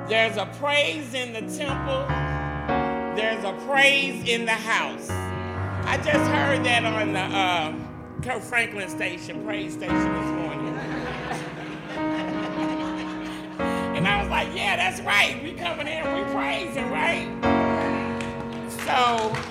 There's a praise in the temple. There's a praise in the house. I just heard that on the Kirk Franklin station, praise station this morning. And I was like, yeah, that's right. We coming in, we praising, right? So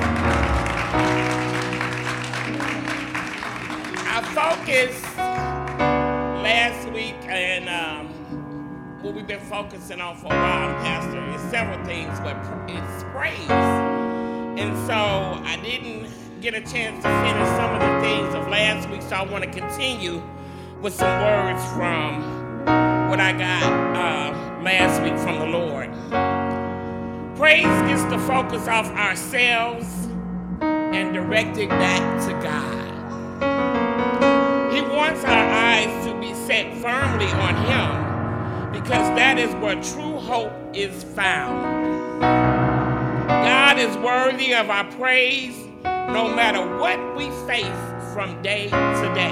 I focused last week and what we've been focusing on for a while, Pastor, is several things, but it's praise. And so I didn't get a chance to finish some of the things of last week, so I want to continue with some words from what I got last week from the Lord. Praise gets the focus off ourselves and direct it back to God. He wants our eyes to be set firmly on Him, because that is where true hope is found. God is worthy of our praise no matter what we face from day to day.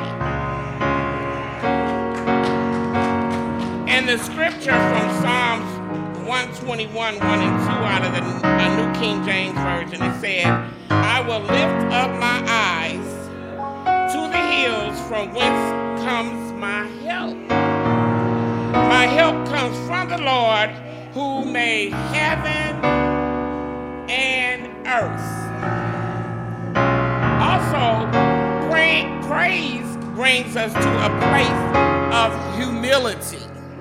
And the scripture from Psalms 121, 1 and 2 out of the New King James Version, it said, I will lift up my eyes to the hills from whence comes my help. My help comes from the Lord who made heaven and earth. Also, praise brings us to a place of humility.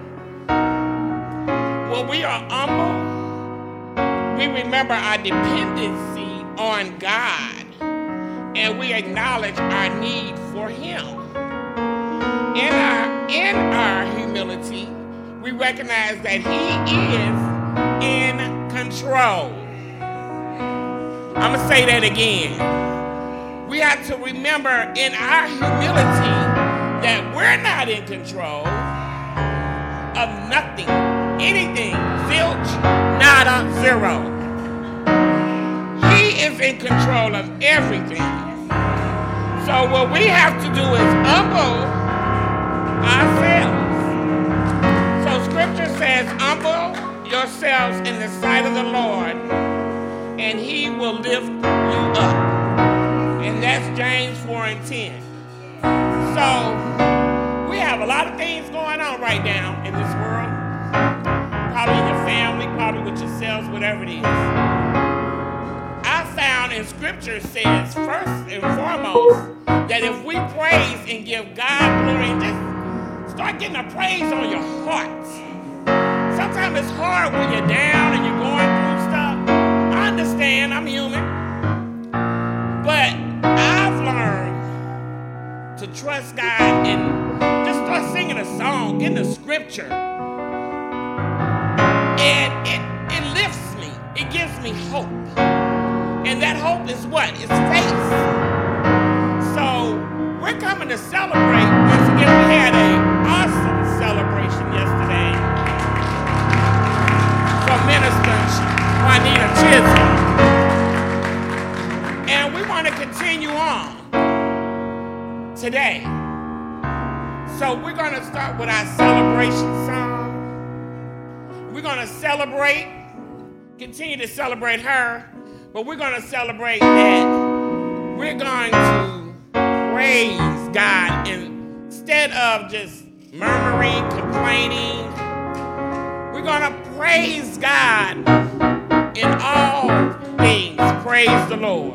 When we are humble, we remember our dependency on God, and we acknowledge our need for Him. In our humility, we recognize that He is in control. I'm going to say that again. We have to remember in our humility that we're not in control of nothing, anything, zilch, nada, zero. He is in control of everything. So what we have to do is humble ourselves. So scripture says, humble yourselves in the sight of the Lord, and He will lift you up. And that's James 4 and 10. So we have a lot of things going on right now in this world. Probably in your family, probably with yourselves, whatever it is. I found in scripture says, first and foremost, that if we praise and give God glory, and just start getting a praise on your heart. Sometimes it's hard when you're down and you're going through stuff. I understand, I'm human. But I've learned to trust God and just start singing a song, getting a scripture. And it lifts me. It gives me hope. And that hope is what? It's faith. So we're coming to celebrate. Once again, we had an awesome celebration yesterday for Minister Juanita Chisholm. And we want to continue on today. So we're going to start with our celebration song. We're going to celebrate, continue to celebrate her, but we're going to celebrate that we're going to praise God instead of just murmuring, complaining. We're going to praise God in all things. Praise the Lord.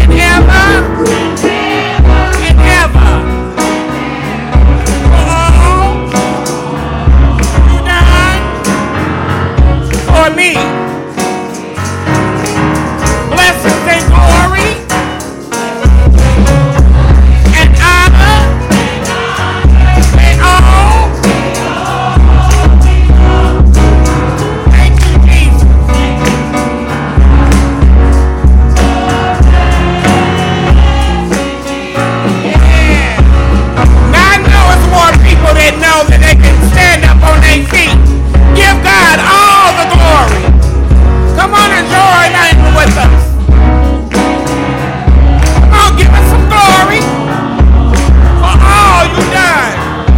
and ever, and ever. For all you done for me. Blessings and glory and honor, they all. Thank you, Jesus. Yeah. Now I know it's more people that know that they can stand up on their feet. Give God all the glory. Come on and join in with us. Come on, give us some glory for all you done.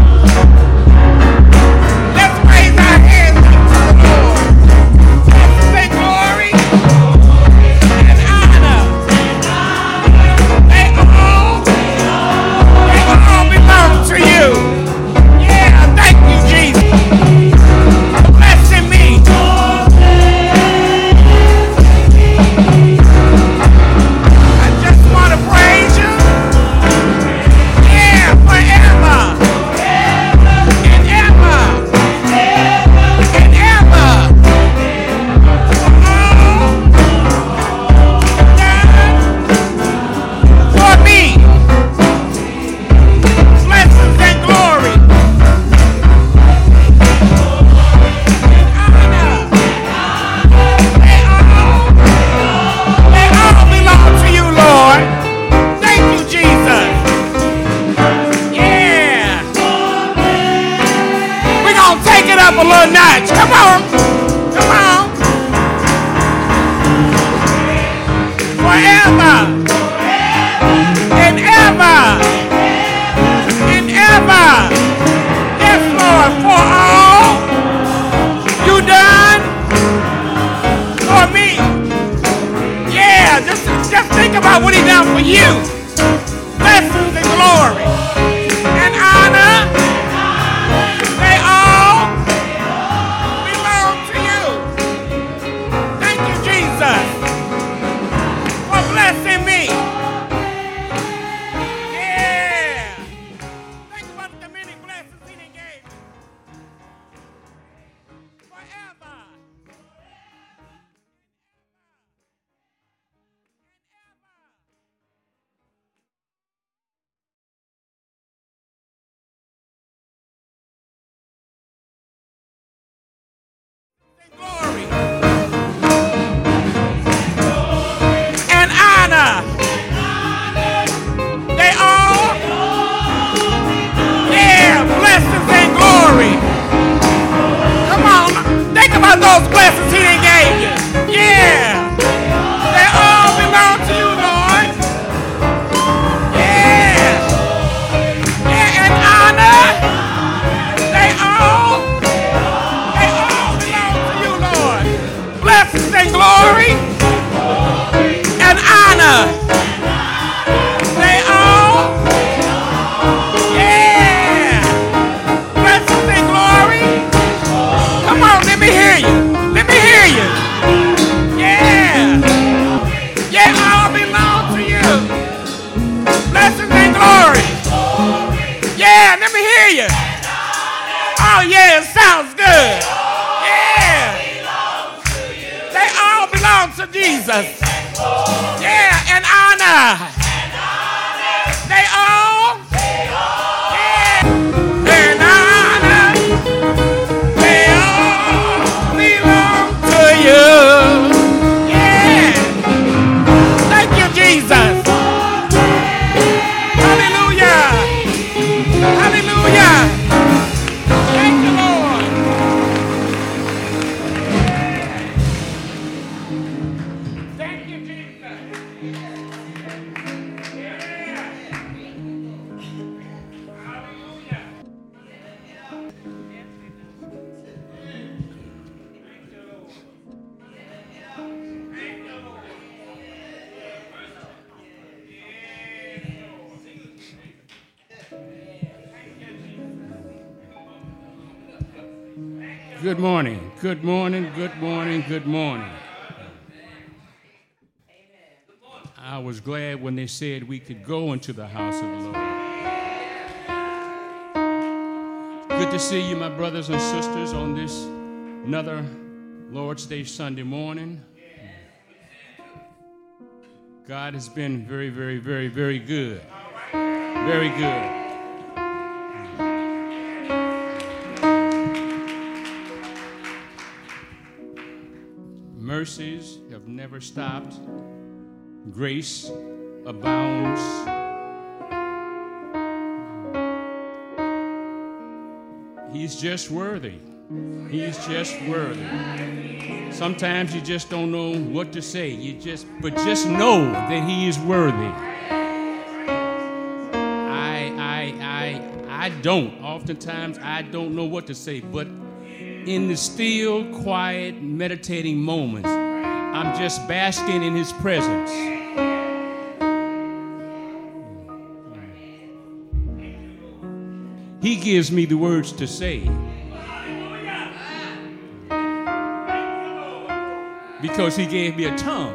Let's raise our hands up to the Lord. Let's say glory and honor. They all belong to you. Yeah, thank you, Jesus. Blessing me. I just want to praise you. Yeah, forever and ever and ever. For all done for me. Blessings and glory and honor. They all belong to you, Lord. Thank you, Jesus. Yeah. We're going to take it up a little notch. Come on. Come on. Forever and ever and ever. Yes, Lord, for all you done for me. Yeah, just think about what he done for you. Blessings and glory and honor, they all belong to you. Thank you, Jesus, for blessing me. Yeah. Think about the many blessings he done gave you. Forever. Glory and honor, they all, yeah, blessings and glory. Come on, think about those blessings he done gave you. Yeah, they all belong to you, Lord. Yeah, yeah, and honor, they all belong to you, Lord. Blessings and glory and honor, they all, yeah, blessings and glory. Come on, let me hear you. Let me hear you. Yeah, yeah, all belong to you. Blessings and glory. Yeah, let me hear you. Oh yeah, it sounds good. Yeah. They all belong to Jesus. Yeah, and honor. They all. Yeah. And honor. They all belong to you. Yeah. Thank you, Jesus. Hallelujah. Hallelujah. Thank you, Lord. Thank you, Jesus. Yeah. Hallelujah. Thank you, Lord. Thank you, Lord. Good morning, good morning, good morning, good morning. I was glad when they said we could go into the house of the Lord. Good to see you, my brothers and sisters, on this another Lord's Day Sunday morning. God has been very, very, very, very good. Very good. Mercies have never stopped. Grace abounds. He's just worthy. He's just worthy. Sometimes you just don't know what to say. But just know that he is worthy. Oftentimes I don't know what to say, but in the still, quiet, meditating moments, I'm just basking in his presence. He gives me the words to say. Because he gave me a tongue.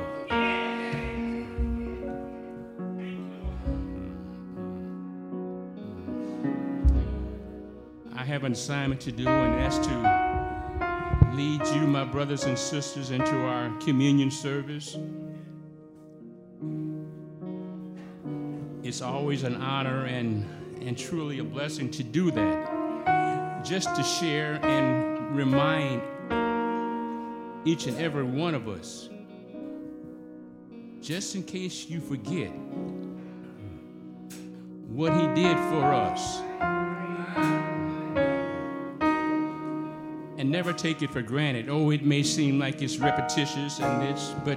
I have an assignment to do, and that's to lead you, my brothers and sisters, into our communion service. It's always an honor and truly a blessing to do that. Just to share and remind each and every one of us, just in case you forget what he did for us. And never take it for granted. Oh, it may seem like it's repetitious but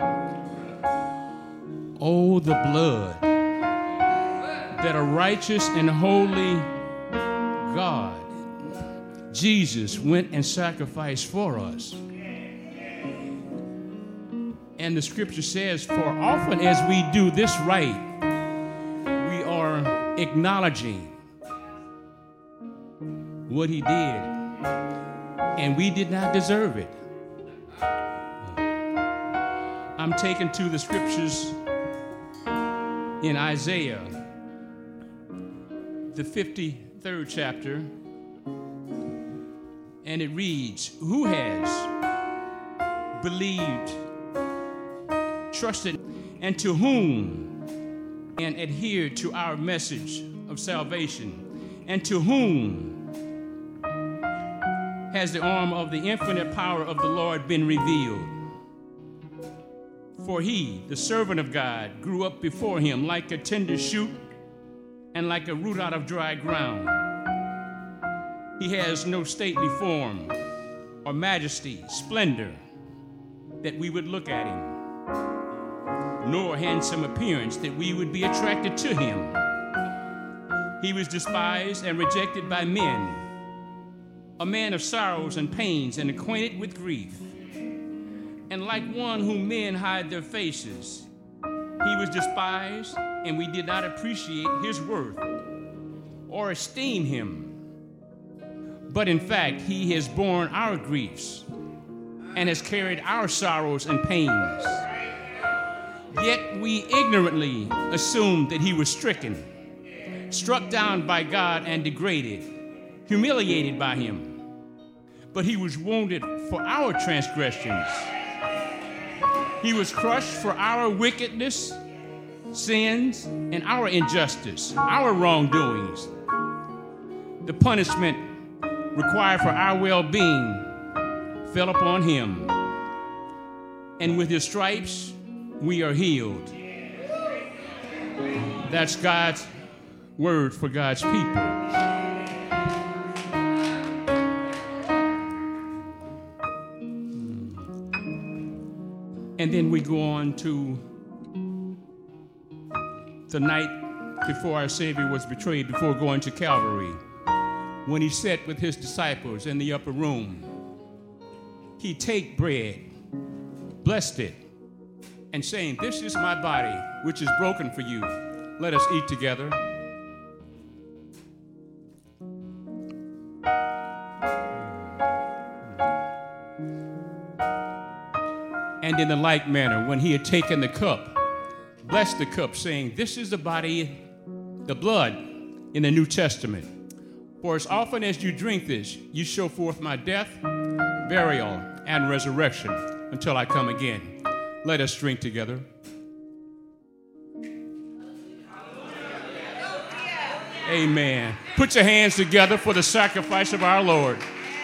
oh, the blood that a righteous and holy God, Jesus, went and sacrificed for us. And the scripture says, for often as we do this right, we are acknowledging what he did. And we did not deserve it. I'm taken to the scriptures in Isaiah, the 53rd chapter, and it reads, who has believed, trusted, and to whom and adhered to our message of salvation, and to whom has the arm of the infinite power of the Lord been revealed? For he, the servant of God, grew up before him like a tender shoot and like a root out of dry ground. He has no stately form or majesty, splendor, that we would look at him, nor handsome appearance that we would be attracted to him. He was despised and rejected by men, a man of sorrows and pains and acquainted with grief. And like one whom men hide their faces, he was despised, and we did not appreciate his worth or esteem him. But in fact, he has borne our griefs and has carried our sorrows and pains. Yet we ignorantly assumed that he was stricken, struck down by God and degraded, humiliated by him. But he was wounded for our transgressions. He was crushed for our wickedness, sins, and our injustice, our wrongdoings. The punishment required for our well-being fell upon him. And with his stripes, we are healed. That's God's word for God's people. And then we go on to the night before our Savior was betrayed, before going to Calvary, when he sat with his disciples in the upper room. He take bread, blessed it, and saying, this is my body, which is broken for you. Let us eat together. And in the like manner, when he had taken the cup, blessed the cup, saying, "This is the body, the blood in the New Testament. For as often as you drink this, you show forth my death, burial, and resurrection until I come again." Let us drink together. Amen. Put your hands together for the sacrifice of our Lord.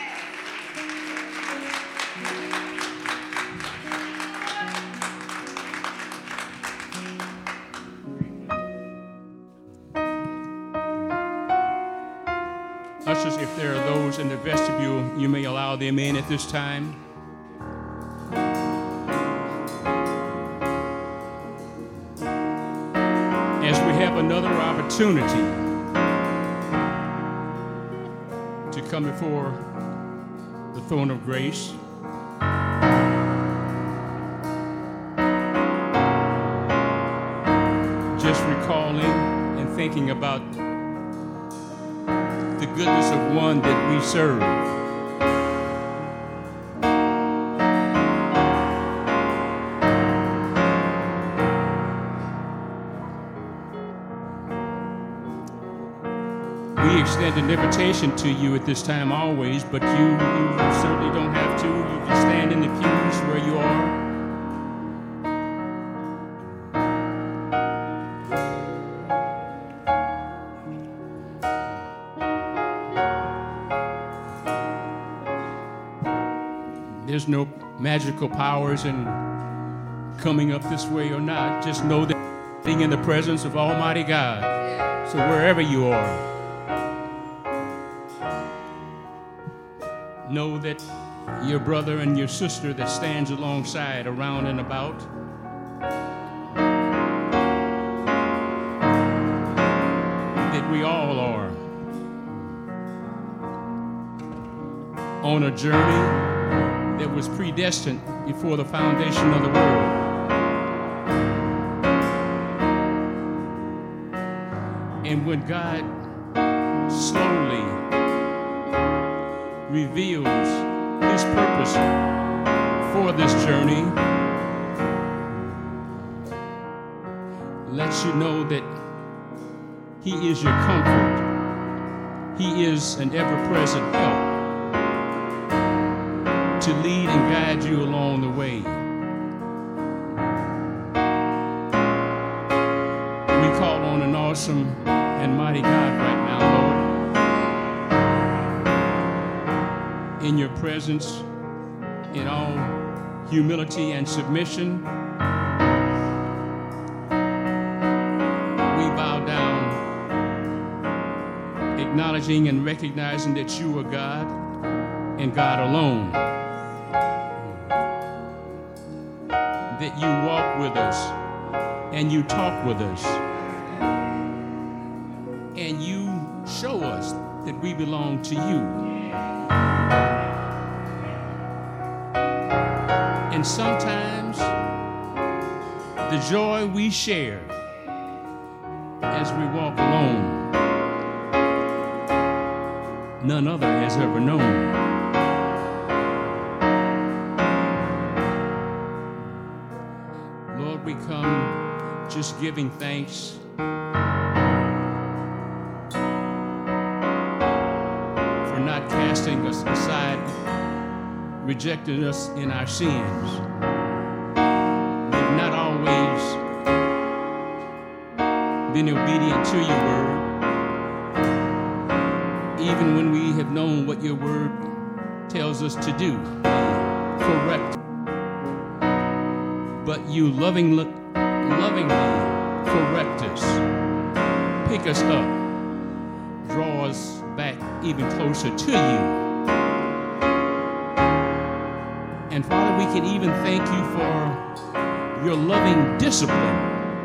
Ushers, if there are those in the vestibule, you may allow them in at this time. As we have another opportunity to come before the throne of grace, just recalling and thinking about the goodness of one that we serve. We extend an invitation to you at this time always, but you certainly don't have to. You can stand in the pews where you are. There's no magical powers in coming up this way or not. Just know that being in the presence of Almighty God. So wherever you are, know that your brother and your sister that stands alongside, around and about, that we all are on a journey that was predestined before the foundation of the world. And when God slowly reveals his purpose for this journey, lets you know that he is your comfort. He is an ever-present help to lead and guide you along the way. We call on an awesome and mighty God right now, Lord. In your presence, in all humility and submission, we bow down, acknowledging and recognizing that you are God and God alone. That you walk with us and you talk with us and you show us that we belong to you. And sometimes the joy we share as we walk alone, none other has ever known. We come just giving thanks for not casting us aside, rejecting us in our sins. We've not always been obedient to your word, even when we have known what your word tells us to do. Correct. But you lovingly correct us, pick us up, draw us back even closer to you. And Father, we can even thank you for your loving discipline.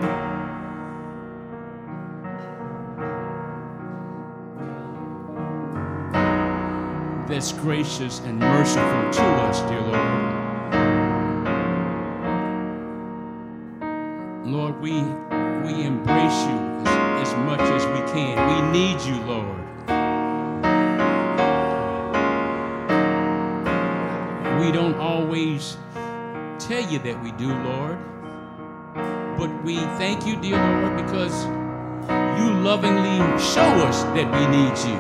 That's gracious and merciful to us, dear Lord. Lord, we embrace you as much as we can. We need you, Lord. We don't always tell you that we do, Lord. But we thank you, dear Lord, because you lovingly show us that we need you.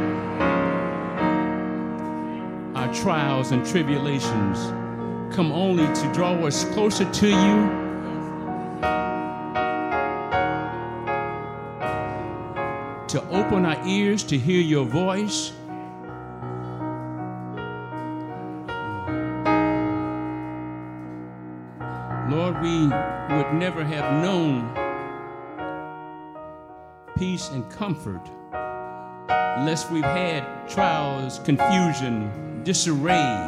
Our trials and tribulations come only to draw us closer to you, to open our ears to hear your voice. Lord, we would never have known peace and comfort unless we've had trials, confusion, disarray.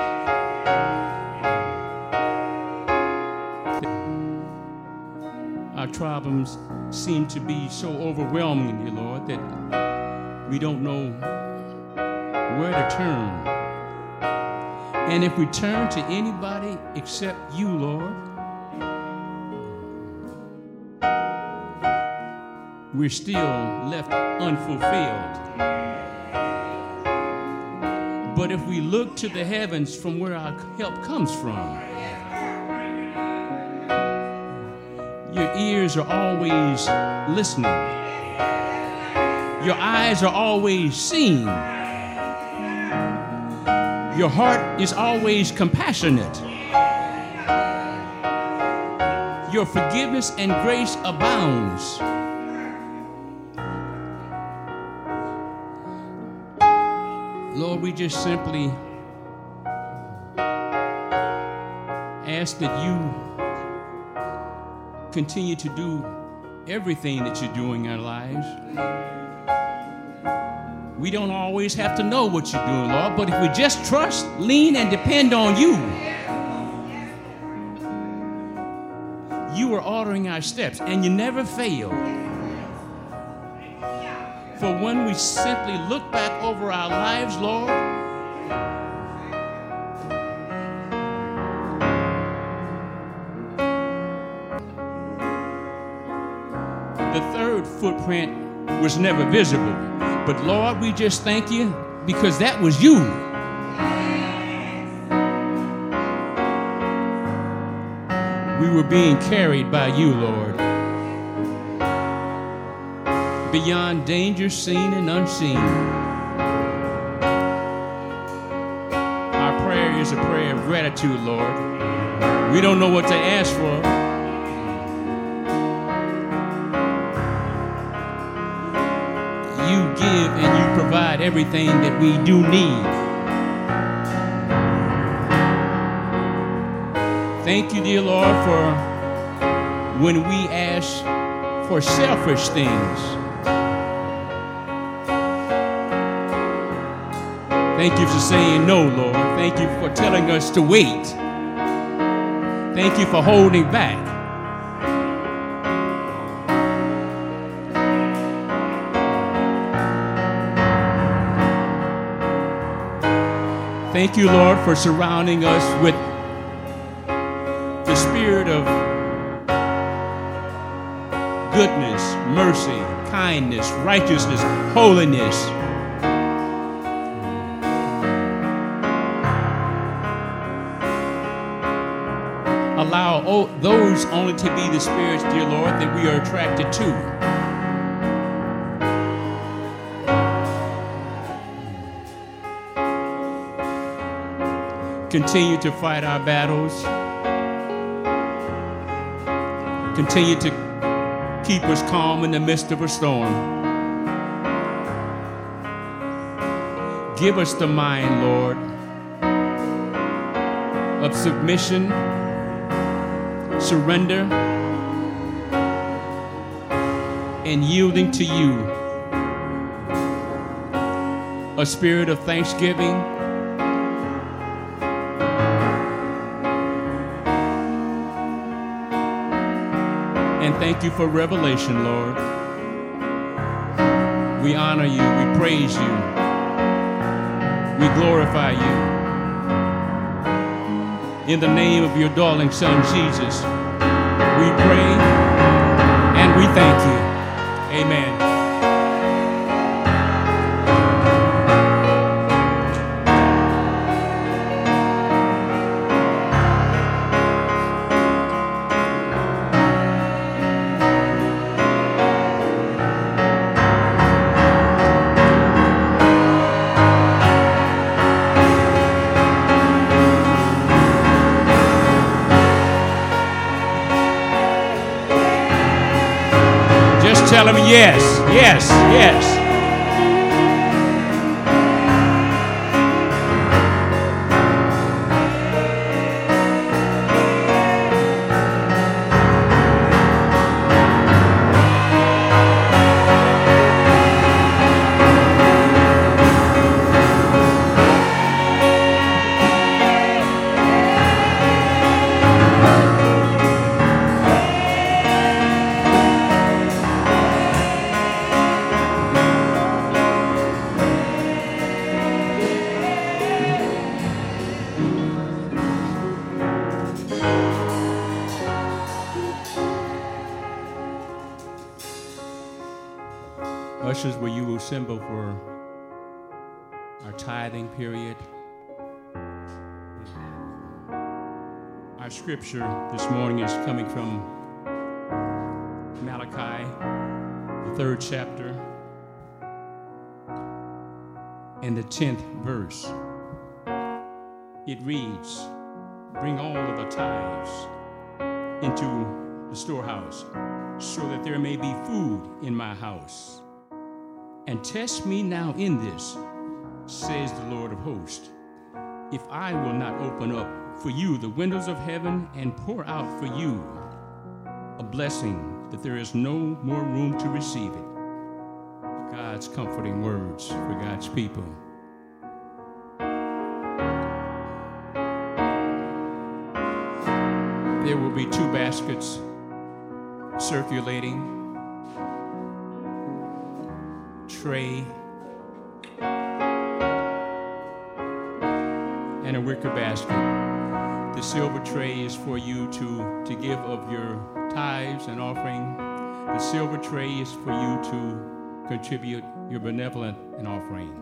Our problems seem to be so overwhelming, dear Lord, that we don't know where to turn. And if we turn to anybody except you, Lord, we're still left unfulfilled. But if we look to the heavens from where our help comes from, your ears are always listening. Your eyes are always seeing. Your heart is always compassionate. Your forgiveness and grace abounds. Lord, we just simply ask that you continue to do everything that you're doing in our lives. We don't always have to know what you're doing, Lord, but if we just trust, lean, and depend on you, you are ordering our steps, and you never fail. For when we simply look back over our lives, Lord, the third footprint was never visible. But Lord, we just thank you because that was you. We were being carried by you, Lord. Beyond danger seen and unseen. Our prayer is a prayer of gratitude, Lord. We don't know what to ask for. You give and you provide everything that we do need. Thank you, dear Lord, for when we ask for selfish things. Thank you for saying no, Lord. Thank you for telling us to wait. Thank you for holding back. Thank you, Lord, for surrounding us with the spirit of goodness, mercy, kindness, righteousness, holiness. Allow those only to be the spirits, dear Lord, that we are attracted to. Continue to fight our battles. Continue to keep us calm in the midst of a storm. Give us the mind, Lord, of submission, surrender, and yielding to you. A spirit of thanksgiving, and thank you for revelation, Lord. We honor you, we praise you, we glorify you. In the name of your darling Son, Jesus, we pray and we thank you. Amen. tell him yes, yes, yes. Ushers, will you assemble for our tithing period? Our scripture this morning is coming from Malachi, the 3rd chapter, and the 10th verse. It reads, "Bring all of the tithes into the storehouse, so that there may be food in my house. And test me now in this, says the Lord of hosts, if I will not open up for you the windows of heaven and pour out for you a blessing that there is no more room to receive it." God's comforting words for God's people. There will be 2 baskets circulating. Tray and a wicker basket. The silver tray is for you to give of your tithes and offering. The silver tray is for you to contribute your benevolent and offering.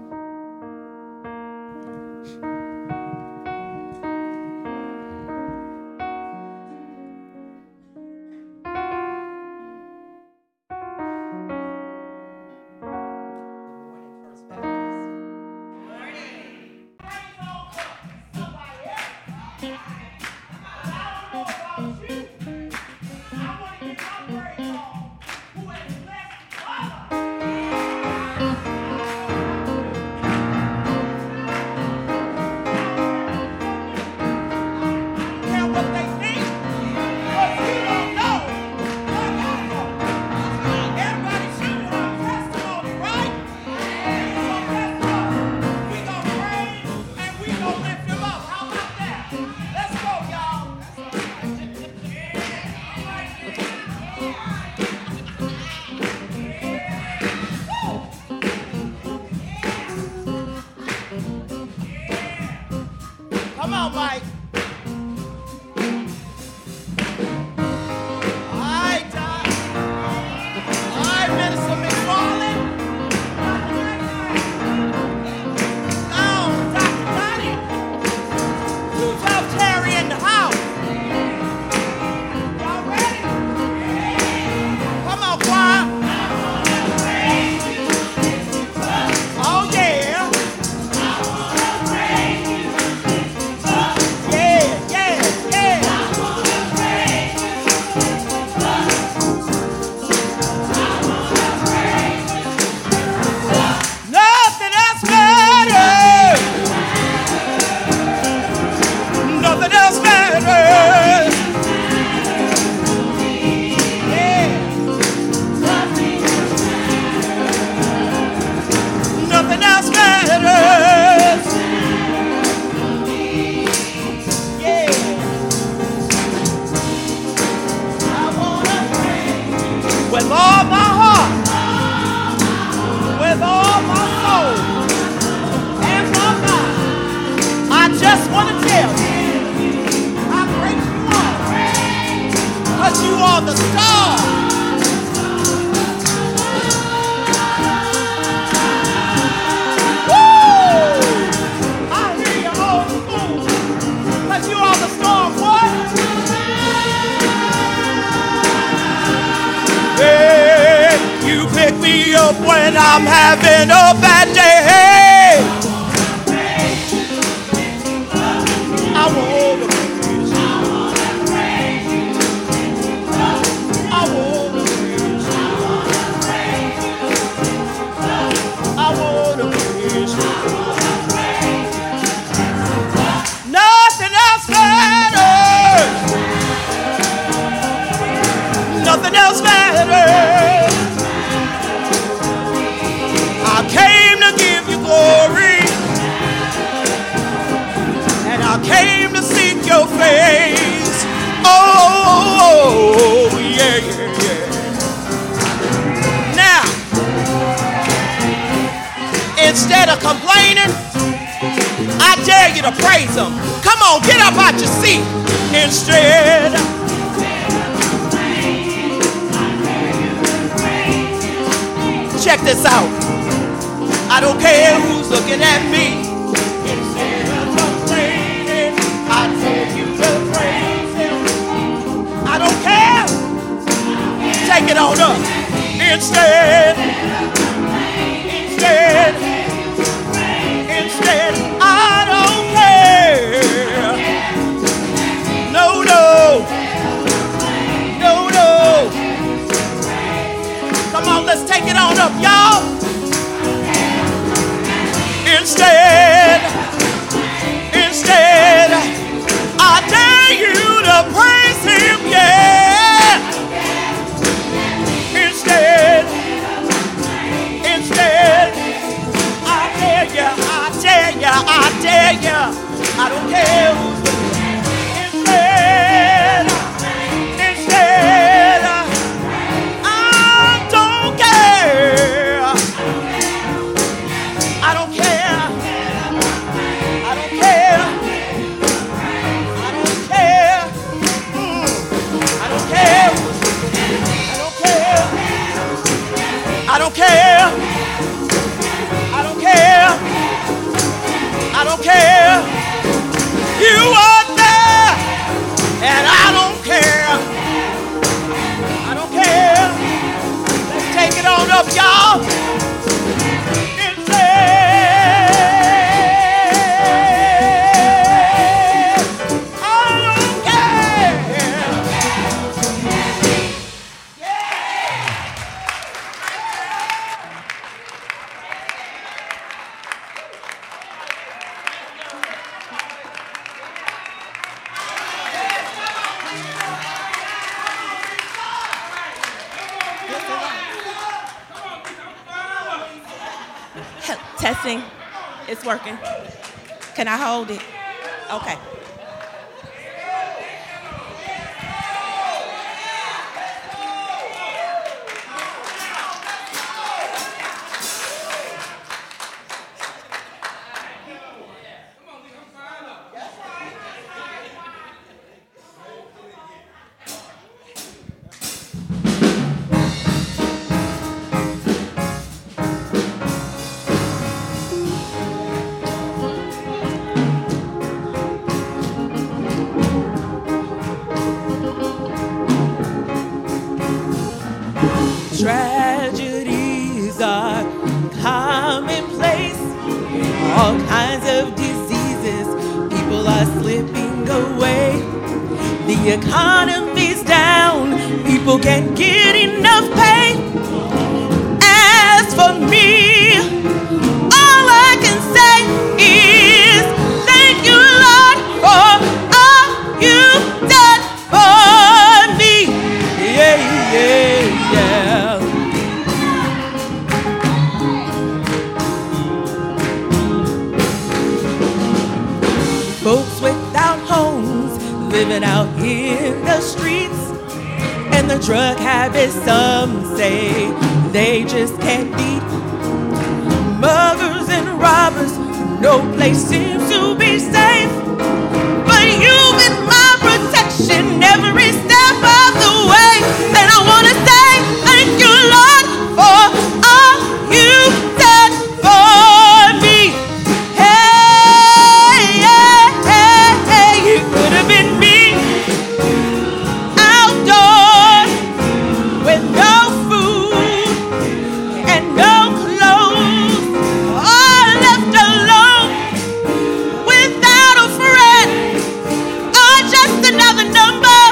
When I'm having a bad day, I wanna praise you. I wanna praise you. to praise him. Come on, get up out your seat. Instead. Check this out. I don't care who's looking at me. Instead of complaining, I tell you to praise him. I don't care. Take it on up. Instead, I don't care. No. Come on, let's take it on up, y'all. Instead, I dare you to praise him, yeah. Instead, I dare you, I don't care who's instead, I don't care. I don't care. You are there, and I don't care. Let's take it on up, y'all. Testing. It's working. Can I hold it? Okay. Tragedies are commonplace. All kinds of diseases, people are slipping away. The economy's down, people can't get enough pay. As for me, all I can say is thank you, Lord, for all you've done for me. Yeah. Folks without homes, living out in the streets, and the drug habits, some say they just can't beat. Muggers and robbers, no place seems to be safe, but you've been my protection every step of the way. And I want to say thank you, Lord, for all you've done for me. It could have been me, outdoors with no food and no clothes, or left alone without a friend, or just another number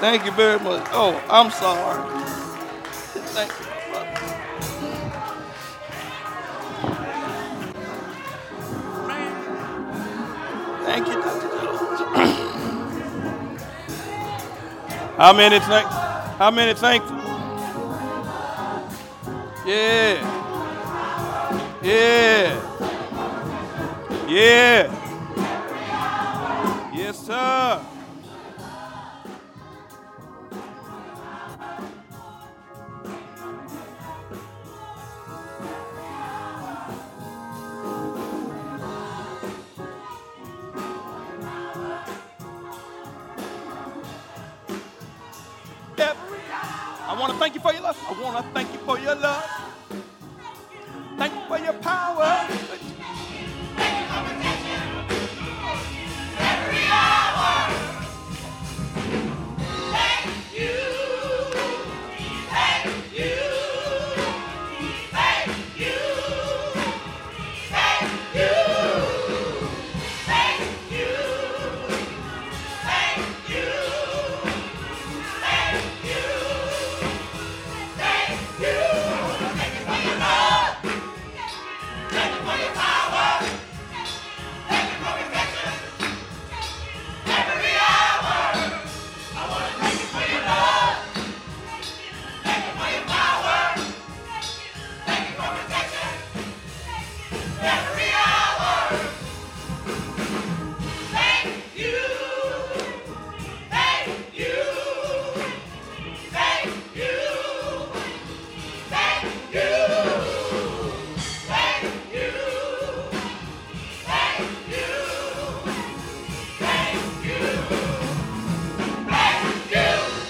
Thank you very much. Oh, I'm sorry. Thank you, brother. Thank you, Dr. Jones. How many thankful? Yeah. Yeah. Yeah. Yes, sir. I want to thank you for your love. I want to thank you for your love. Thank you for your power. Every hour. Thank you. Thank you. Thank you. Thank you. Thank you. Thank you. Thank you. Thank you. Thank you for your love. Thank you for your power. Thank you for protection. Every hour. I want to thank you for your love. Thank you for your power. Thank you for protection. Every hour. Thank you. Thank you. Thank you. Thank you. Thank you. Thank you. Thank you. Thank you.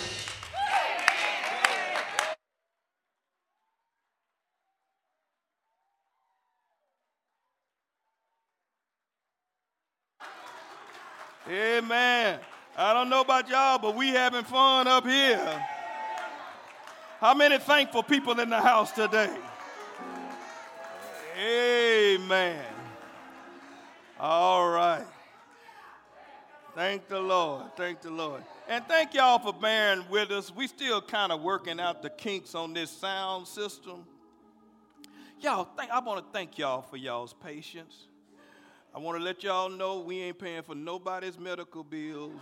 Amen. I don't know about y'all, but we having fun up here. How many thankful people in the house today? Amen. All right. Thank the Lord. Thank the Lord. And thank y'all for bearing with us. We still kind of working out the kinks on this sound system. I want to thank y'all for y'all's patience. I want to let y'all know we ain't paying for nobody's medical bills.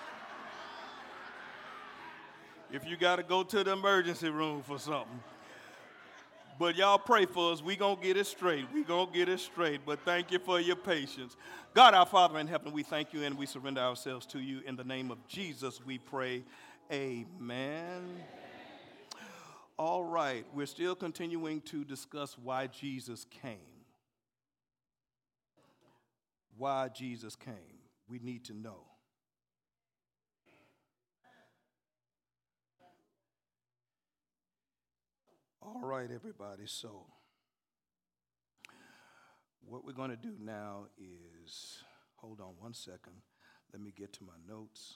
If you got to go to the emergency room for something. But y'all pray for us. We going to get it straight. We going to get it straight. But thank you for your patience. God, our Father in heaven, we thank you and we surrender ourselves to you. In the name of Jesus, we pray. Amen. All right. We're still continuing to discuss why Jesus came. Why Jesus came. We need to know. All right, everybody. So, what we're going to do now is, hold on one second. Let me get to my notes.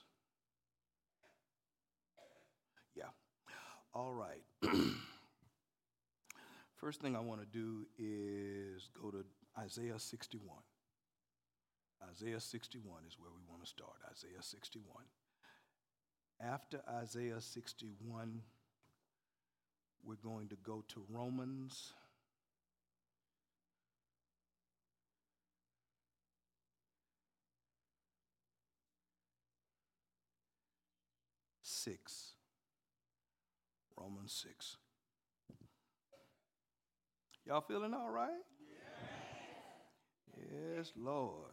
Yeah. All right. First thing I want to do is go to Isaiah 61. Isaiah 61 is where we want to start. Isaiah 61. After Isaiah 61, we're going to go to Romans 6. Romans 6. Y'all feeling all right? Yes, Lord.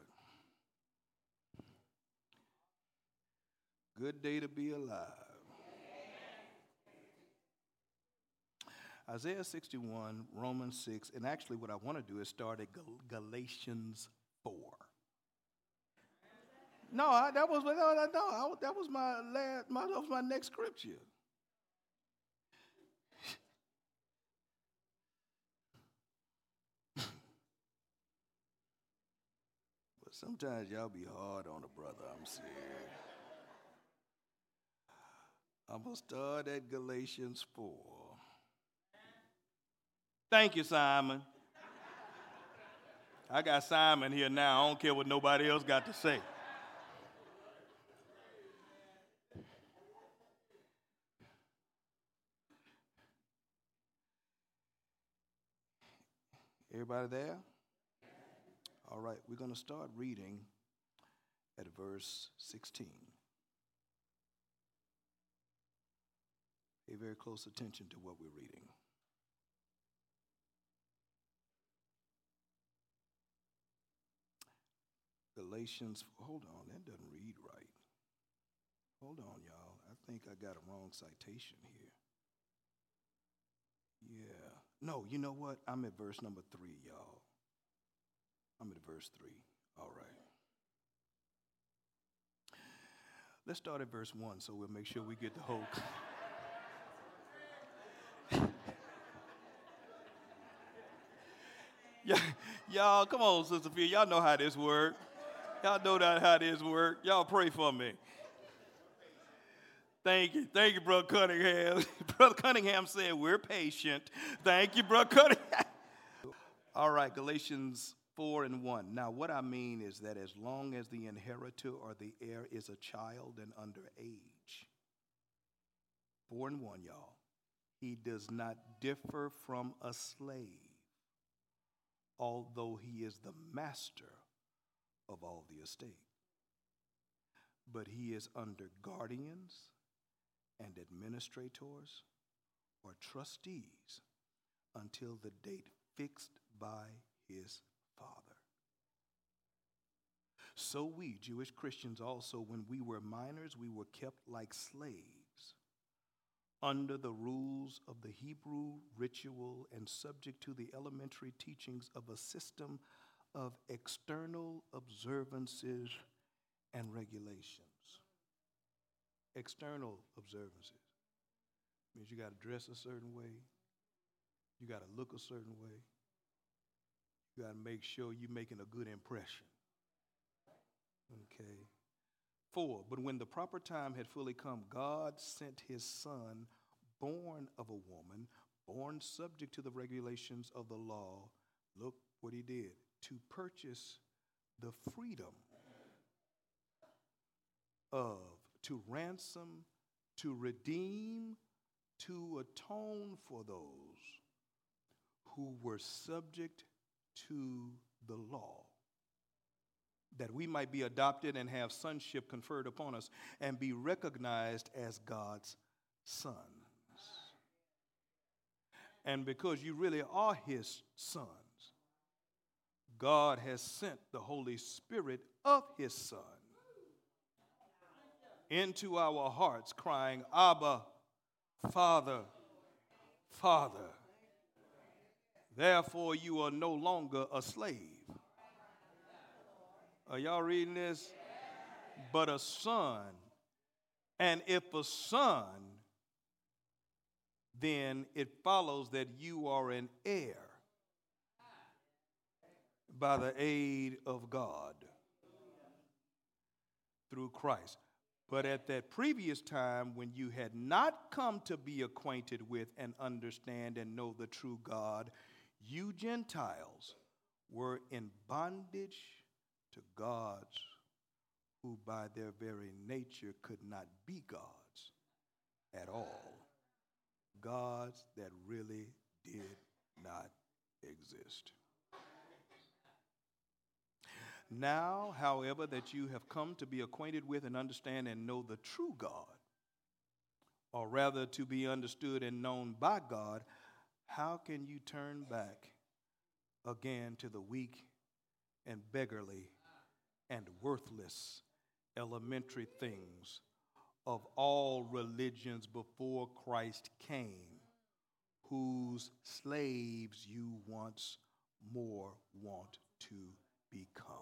Good day to be alive. Isaiah 61, Romans 6, and actually what I want to do is start at Galatians 4. That was my next scripture. But sometimes y'all be hard on a brother, I'm serious. I'm going to start at Galatians 4. Thank you, Simon. I got Simon here now. I don't care what nobody else got to say. Everybody there? All right, we're going to start reading at verse 16. Pay very close attention to what we're reading. Galatians, hold on, that doesn't read right. Hold on, y'all. I think I got a wrong citation here. Yeah. No, you know what? I'm at verse number 3, y'all. I'm at verse 3. All right. Let's start at verse 1 so we'll make sure we get the whole. Yeah, y'all, come on, Sister Sophia. Y'all know how this works. Y'all know how this works. Y'all pray for me. Thank you, Brother Cunningham. Brother Cunningham said we're patient. Thank you, Brother Cunningham. All right, Galatians 4:1. Now, what I mean is that as long as the inheritor or the heir is a child and under age, 4:1, y'all, he does not differ from a slave, although he is the master of all the estate. But he is under guardians and administrators or trustees until the date fixed by his father. So we, Jewish Christians also, when we were minors, we were kept like slaves under the rules of the Hebrew ritual and subject to the elementary teachings of a system of external observances and regulations. External observances means you got to dress a certain way, you got to look a certain way, you got to make sure you're making a good impression. Okay. 4, but when the proper time had fully come, God sent his son, born of a woman, born subject to the regulations of the law. Look what he did, to purchase the freedom of, to ransom, to redeem, to atone for those who were subject to the law, that we might be adopted and have sonship conferred upon us and be recognized as God's sons. And because you really are his sons, God has sent the Holy Spirit of his Son into our hearts, crying, Abba, Father, Father. Therefore, you are no longer a slave. Are y'all reading this? But a son. And if a son, then it follows that you are an heir by the aid of God through Christ. But at that previous time, when you had not come to be acquainted with and understand and know the true God, you Gentiles were in bondage to gods who by their very nature could not be gods at all. Gods that really did not exist. Now, however, that you have come to be acquainted with and understand and know the true God, or rather to be understood and known by God, how can you turn back again to the weak and beggarly and worthless elementary things of all religions before Christ came, whose slaves you once more want to become?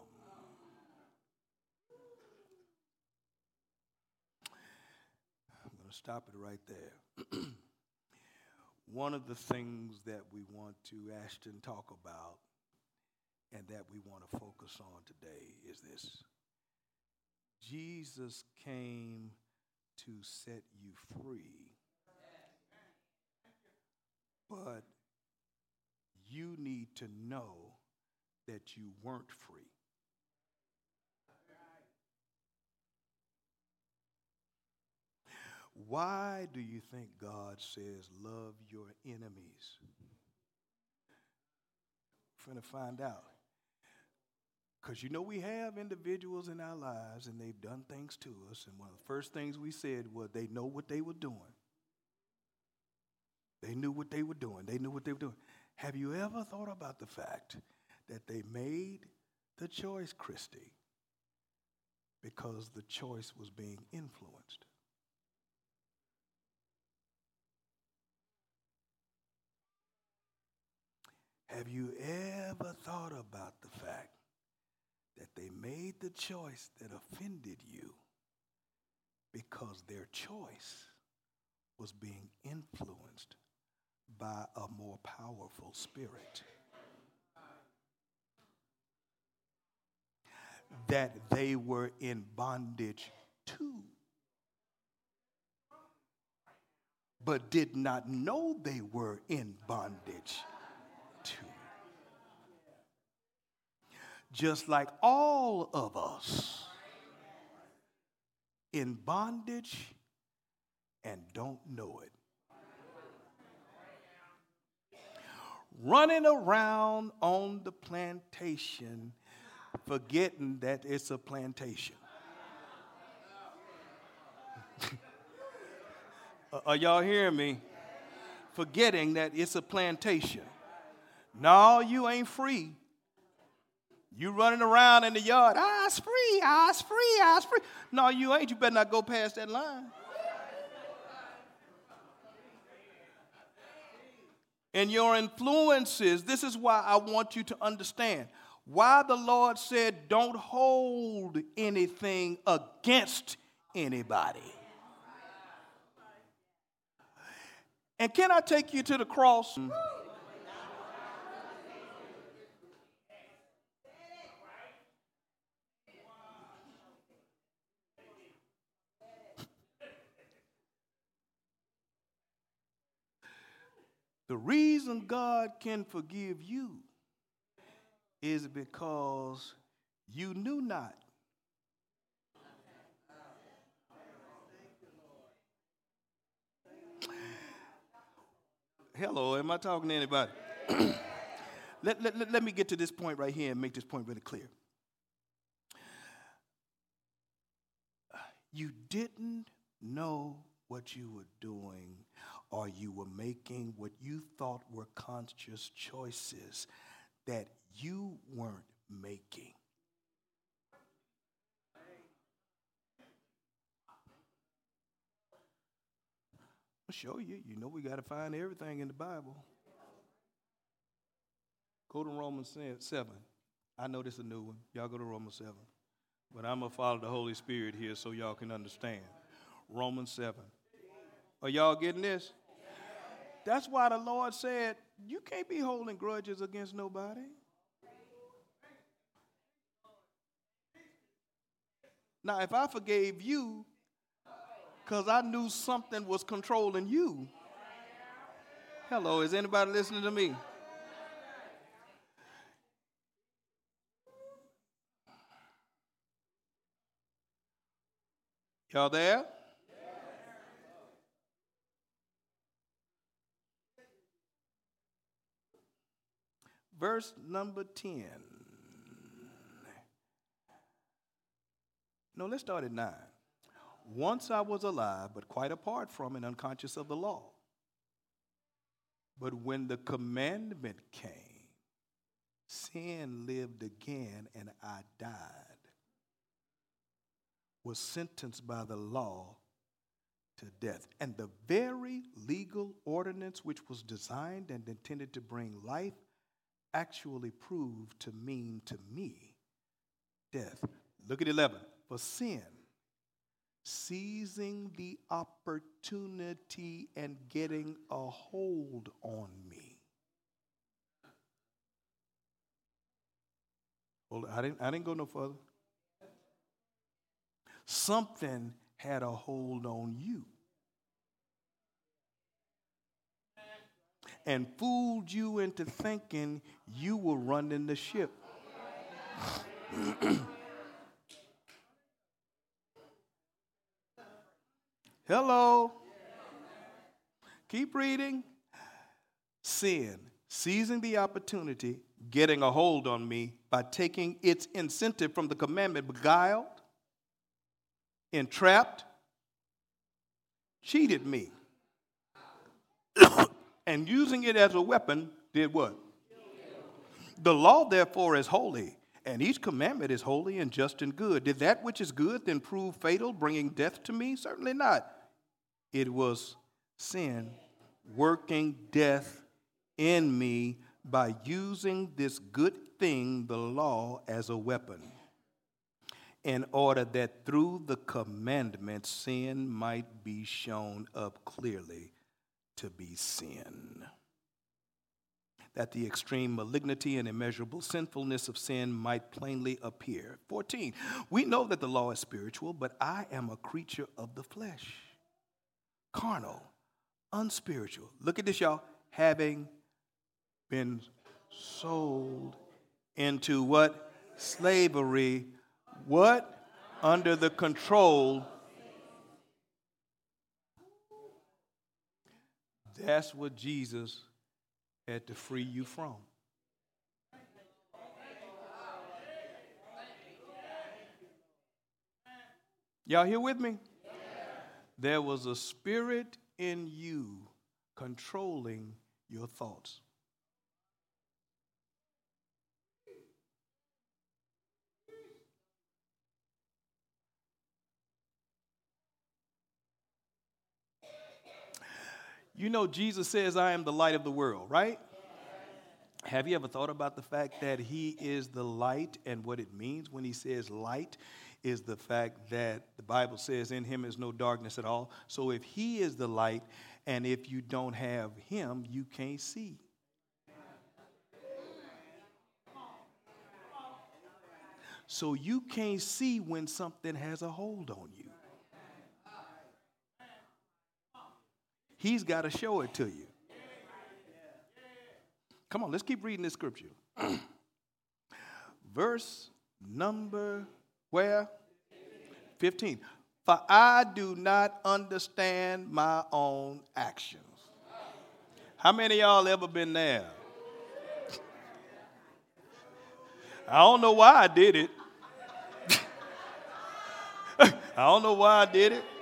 I'm going to stop it right there. One of the things that we want to, Ashton, talk about and that we want to focus on today is this. Jesus came to set you free, but you need to know that you weren't free. Why do you think God says love your enemies? We're going to find out. Because you know we have individuals in our lives and they've done things to us. And one of the first things we said was they know what they were doing. They knew what they were doing. They knew what they were doing. Have you ever thought about the fact that they made the choice, Christy, because the choice was being influenced? Have you ever thought about the fact that they made the choice that offended you because their choice was being influenced by a more powerful spirit that they were in bondage to, but did not know they were in bondage to? Just like all of us in bondage and don't know it. Running around on the plantation forgetting that it's a plantation. Are y'all hearing me? Forgetting that it's a plantation. No, you ain't free. You running around in the yard, I's free, I's free, I's free. No, you ain't. You better not go past that line. And your influences, this is why I want you to understand why the Lord said don't hold anything against anybody. And can I take you to the cross? The reason God can forgive you is because you knew not. Hello, am I talking to anybody? Let me get to this point right here and make this point really clear. You didn't know what you were doing, or you were making what you thought were conscious choices that you weren't making. I'll show you. You know we got to find everything in the Bible. Go to Romans 7. I know this is a new one. Y'all go to Romans 7. But I'm going to follow the Holy Spirit here so y'all can understand. Romans 7. Are y'all getting this? That's why the Lord said, you can't be holding grudges against nobody. Now, if I forgave you because I knew something was controlling you. Hello, is anybody listening to me? Y'all there? Verse number 10. No, let's start at 9. Once I was alive, but quite apart from and unconscious of the law. But when the commandment came, sin lived again and I died. Was sentenced by the law to death. And the very legal ordinance which was designed and intended to bring life actually proved to mean to me death. Look at 11. For sin, seizing the opportunity and getting a hold on me. Well, I didn't go no further. Something had a hold on you and fooled you into thinking you were running the ship. Hello. Keep reading. Sin, seizing the opportunity, getting a hold on me by taking its incentive from the commandment, beguiled, entrapped, cheated me, and using it as a weapon, did what? The law, therefore, is holy, and each commandment is holy and just and good. Did that which is good then prove fatal, bringing death to me? Certainly not. It was sin working death in me by using this good thing, the law, as a weapon, in order that through the commandment sin might be shown up clearly to be sin, that the extreme malignity and immeasurable sinfulness of sin might plainly appear. 14, we know that the law is spiritual, but I am a creature of the flesh, carnal, unspiritual. Look at this, y'all. Having been sold into what? Slavery. What? Under the control. That's what Jesus had to free you from. Y'all here with me? There was a spirit in you controlling your thoughts. You know, Jesus says, I am the light of the world, right? Have you ever thought about the fact that he is the light, and what it means when he says light is the fact that the Bible says in him is no darkness at all. So if he is the light, and if you don't have him, you can't see. So you can't see when something has a hold on you. He's got to show it to you. Come on, let's keep reading this scripture. Verse number, where? 15. For I do not understand my own actions. How many of y'all ever been there? I don't know why I did it. I don't know why I did it.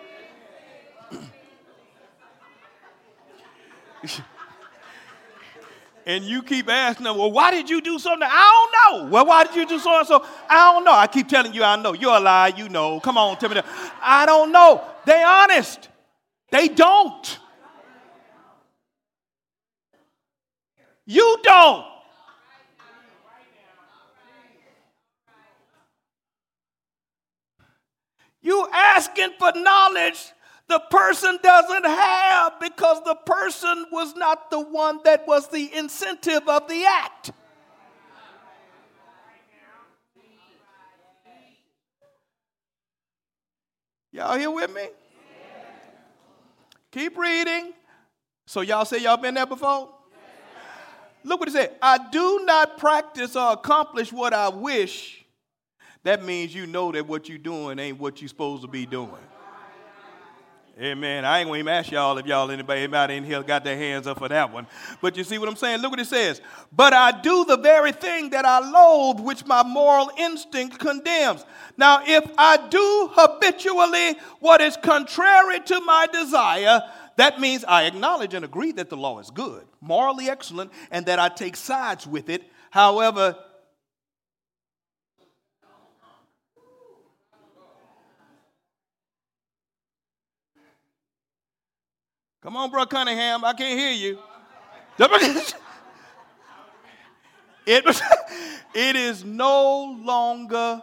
And you keep asking them, well, why did you do something? I don't know. Well, why did you do so and so? I don't know. I keep telling you I know. You're a liar. You know. Come on, tell me that. I don't know. They honest. They don't. You don't. You asking for knowledge the person doesn't have because the person was not the one that was the incentive of the act. Y'all here with me? Keep reading. So y'all say y'all been there before? Look what it said. I do not practice or accomplish what I wish. That means you know that what you're doing ain't what you're supposed to be doing. Amen. I ain't going to even ask y'all if anybody in here got their hands up for that one. But you see what I'm saying? Look what it says. But I do the very thing that I loathe, which my moral instinct condemns. Now, if I do habitually what is contrary to my desire, that means I acknowledge and agree that the law is good, morally excellent, and that I take sides with it. However, come on, Bro Cunningham, I can't hear you. It is no longer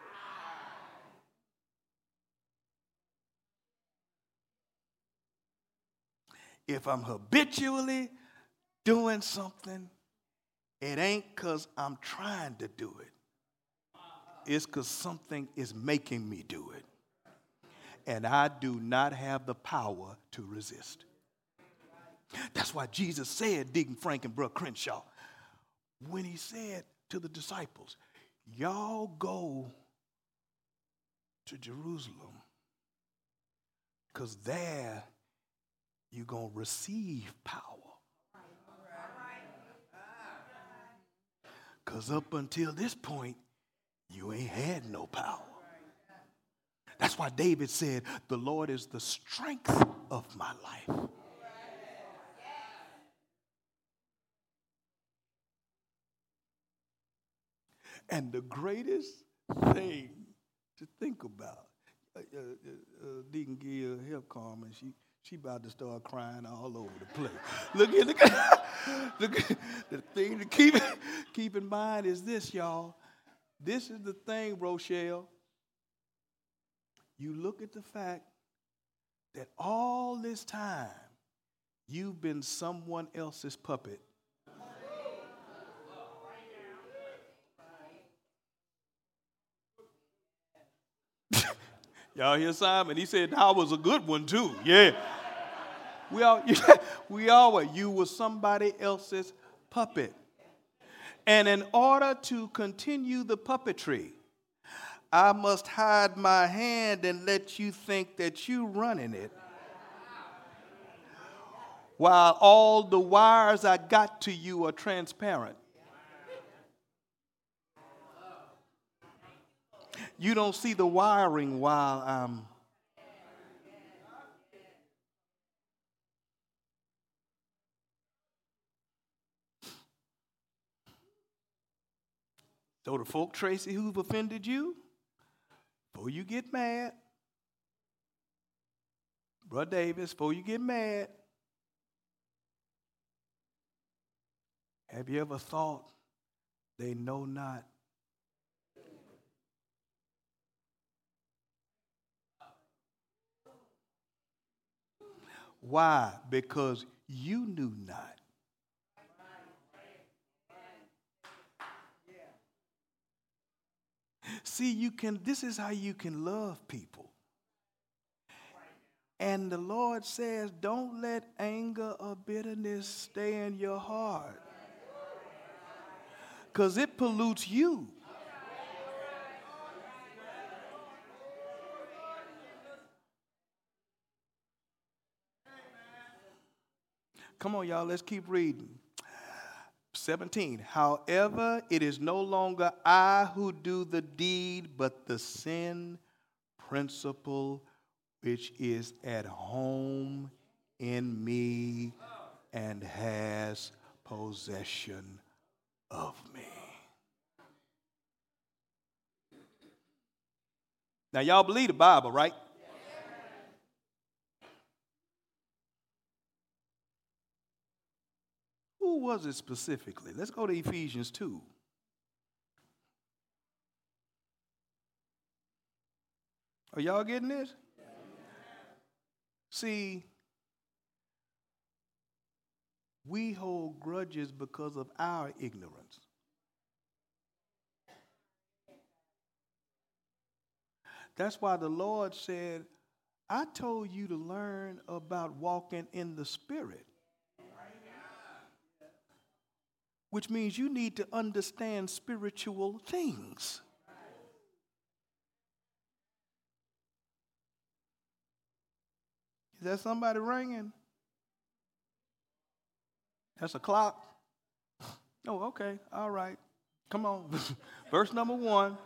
if I'm habitually doing something, it ain't because I'm trying to do it. It's because something is making me do it. And I do not have the power to resist. That's why Jesus said, Deacon Frank and Brother Crenshaw, when he said to the disciples, y'all go to Jerusalem because there you're going to receive power. Because up until this point, you ain't had no power. That's why David said, the Lord is the strength of my life. And the greatest thing to think about, Deacon Gill, help Carmen, she about to start crying all over the place. Look at the thing to keep in mind is this, y'all. This is the thing, Rochelle. You look at the fact that all this time you've been someone else's puppet. Y'all hear Simon? He said, I was a good one too. Yeah. We all were. You were somebody else's puppet. And in order to continue the puppetry, I must hide my hand and let you think that you're running it. While all the wires I got to you are transparent. You don't see the wiring while I'm. So the folk, Tracy, who've offended you, before you get mad, Brother Davis, before you get mad, have you ever thought they know not? Why? Because you knew not. See, this is how you can love people. And the Lord says, don't let anger or bitterness stay in your heart. Because it pollutes you. Come on, y'all, let's keep reading. 17. However, it is no longer I who do the deed, but the sin principle which is at home in me and has possession of me. Now, y'all believe the Bible, right? Who was it specifically? Let's go to Ephesians 2. Are y'all getting this? See, we hold grudges because of our ignorance. That's why the Lord said, I told you to learn about walking in the Spirit. Which means you need to understand spiritual things. Is that somebody ringing? That's a clock? Oh, okay. All right. Come on. Verse number 1.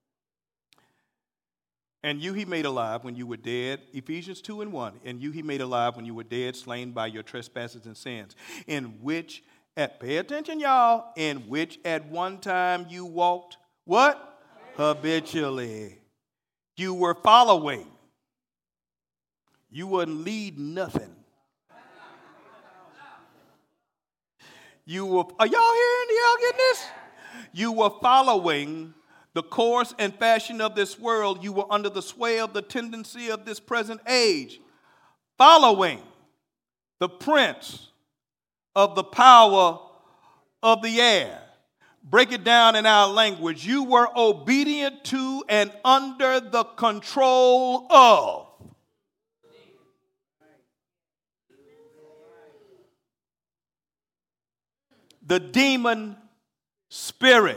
And you he made alive when you were dead. Ephesians 2:1. And you he made alive when you were dead, slain by your trespasses and sins, in which pay attention, y'all. In which at one time you walked, what? Habitually. You were following. You wouldn't lead nothing. You were, are y'all hearing? Y'all getting this? You were following the course and fashion of this world. You were under the sway of the tendency of this present age. Following the prince of the power of the air. Break it down in our language. You were obedient to and under the control of the demon spirit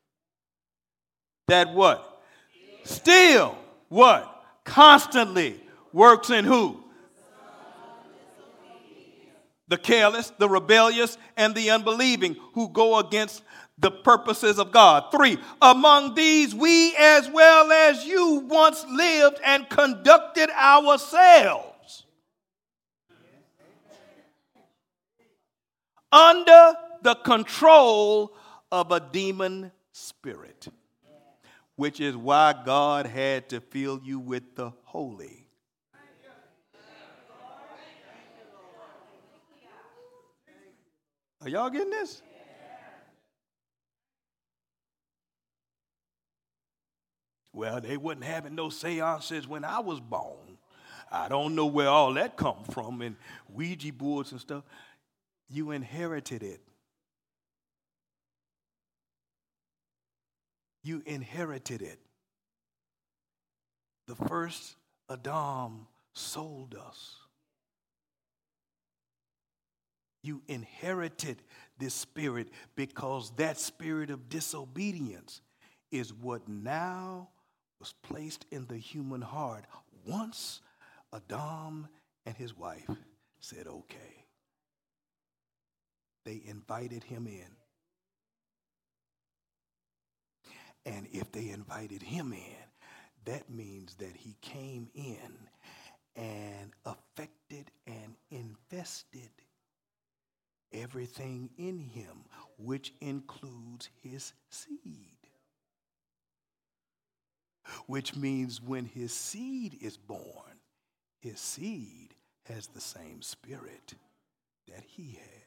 that what? Still what? Constantly works in who? the careless, the rebellious, and the unbelieving who go against the purposes of God. 3, among these we as well as you once lived and conducted ourselves under the control of a demon spirit, which is why God had to fill you with the Holy. Are y'all getting this? Well, they wasn't having no seances when I was born. I don't know where all that come from, and Ouija boards and stuff. You inherited it. You inherited it. The first Adam sold us. You inherited this spirit because that spirit of disobedience is what now was placed in the human heart once Adam and his wife said, okay. They invited him in. And if they invited him in, that means that he came in and affected and infested everything in him, which includes his seed. Which means when his seed is born, his seed has the same spirit that he has.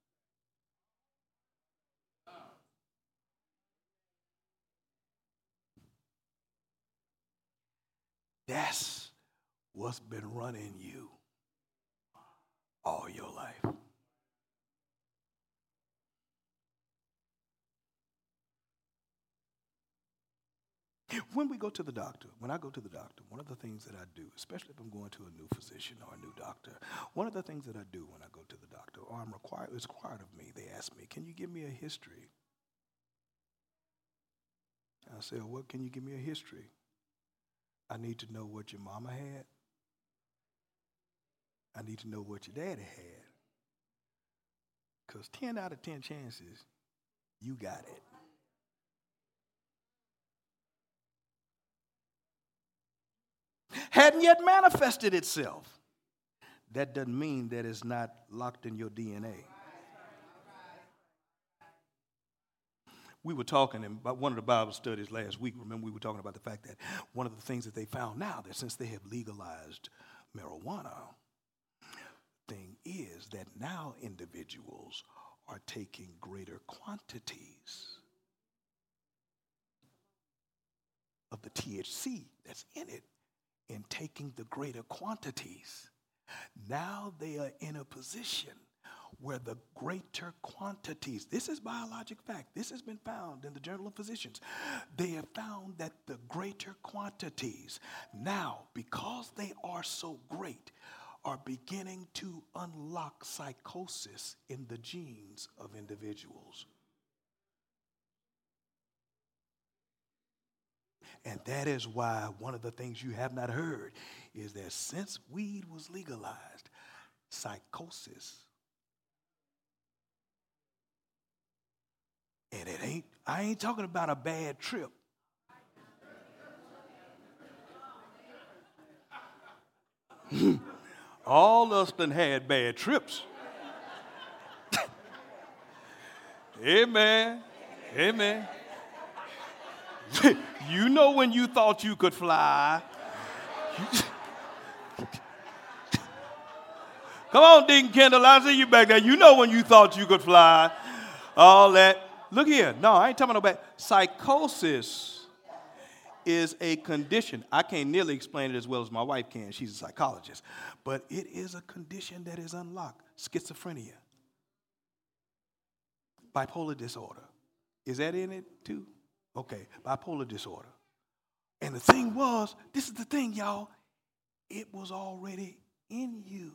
That's what's been running you all your life. When we go to the doctor, when I go to the doctor, one of the things that I do, especially if I'm going to a new physician or a new doctor, one of the things that I do when I go to the doctor, or it's required of me, they ask me, can you give me a history? I say, well, what can you give me a history? I need to know what your mama had. I need to know what your daddy had. Because 10 out of 10 chances, you got it. Hadn't yet manifested itself. That doesn't mean that it's not locked in your DNA. We were talking about one of the Bible studies last week. Remember, we were talking about the fact that one of the things that they found now, that since they have legalized marijuana, thing is that now individuals are taking greater quantities of the THC that's in it, and taking the greater quantities. Now they are in a position where the greater quantities, this is biologic fact, this has been found in the Journal of Physicians, they have found that the greater quantities now, because they are so great, are beginning to unlock psychosis in the genes of individuals. And that is why one of the things you have not heard is that since weed was legalized, psychosis, and I ain't talking about a bad trip. All us done had bad trips. Amen. Amen. You know when you thought you could fly. Come on, Deacon Kendall, I see you back there. You know when you thought you could fly. All that. Look here. No, I ain't talking about psychosis is a condition. I can't nearly explain it as well as my wife can. She's a psychologist. But it is a condition that is unlocked. Schizophrenia. Bipolar disorder. Is that in it too? Okay, bipolar disorder. And the thing was, this is the thing, y'all, it was already in you.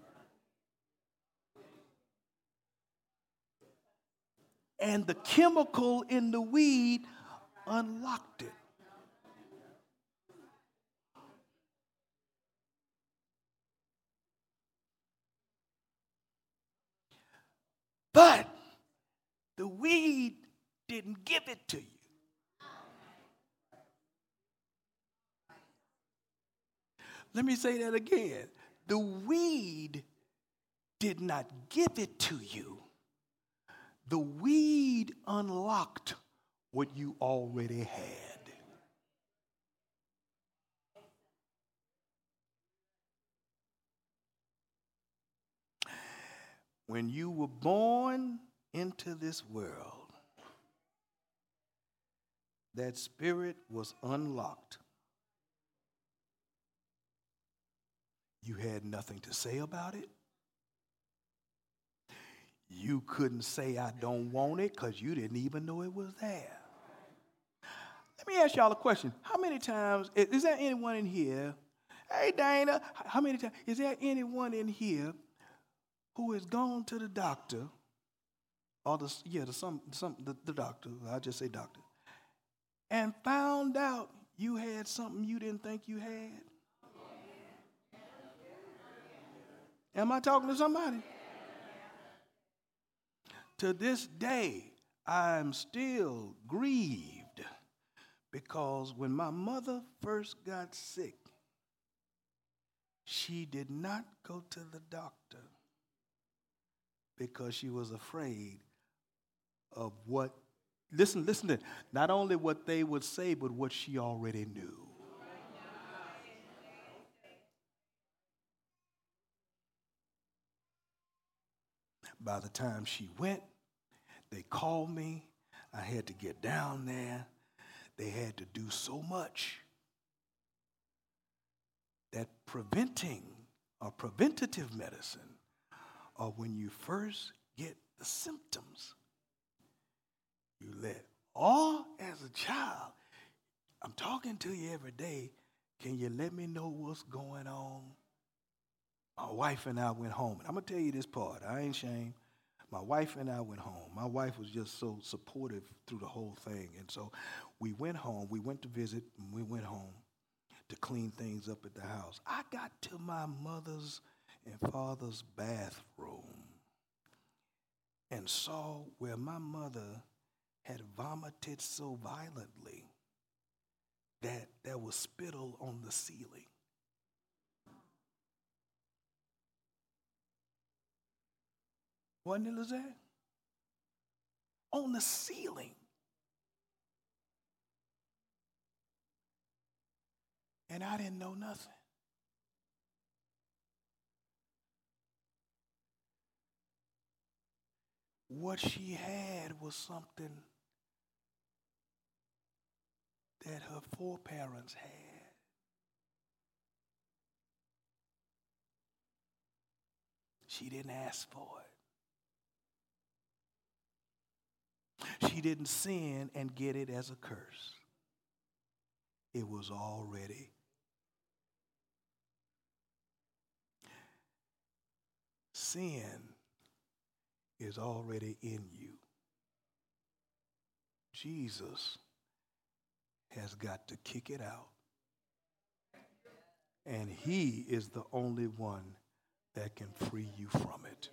And the chemical in the weed unlocked it. didn't give it to you. Let me say that again. The weed did not give it to you. The weed unlocked what you already had. When you were born into this world, that spirit was unlocked. You had nothing to say about it. You couldn't say, I don't want it, because you didn't even know it was there. Let me ask y'all a question. How many times, is there anyone in here, hey Dana, how many times, is there anyone in here who has gone to the doctor, or the doctor, I'll just say doctor, and found out you had something you didn't think you had? Am I talking to somebody? To this day, I'm still grieved because when my mother first got sick, she did not go to the doctor because she was afraid of what, listen to it, not only what they would say, but what she already knew. By the time she went, they called me. I had to get down there. They had to do so much that preventative medicine, or when you first get the symptoms, you as a child, I'm talking to you every day, can you let me know what's going on? My wife and I went home. And I'm going to tell you this part. I ain't ashamed. My wife and I went home. My wife was just so supportive through the whole thing. And so we went home. We went to visit, and we went home to clean things up at the house. I got to my mother's and father's bathroom and saw where my mother had vomited so violently that there was spittle on the ceiling. Wasn't it, Lizette? On the ceiling. And I didn't know nothing. What she had was something that her foreparents had. She didn't ask for it. She didn't sin and get it as a curse. It was already. Sin is already in you. Jesus has got to kick it out. And he is the only one that can free you from it.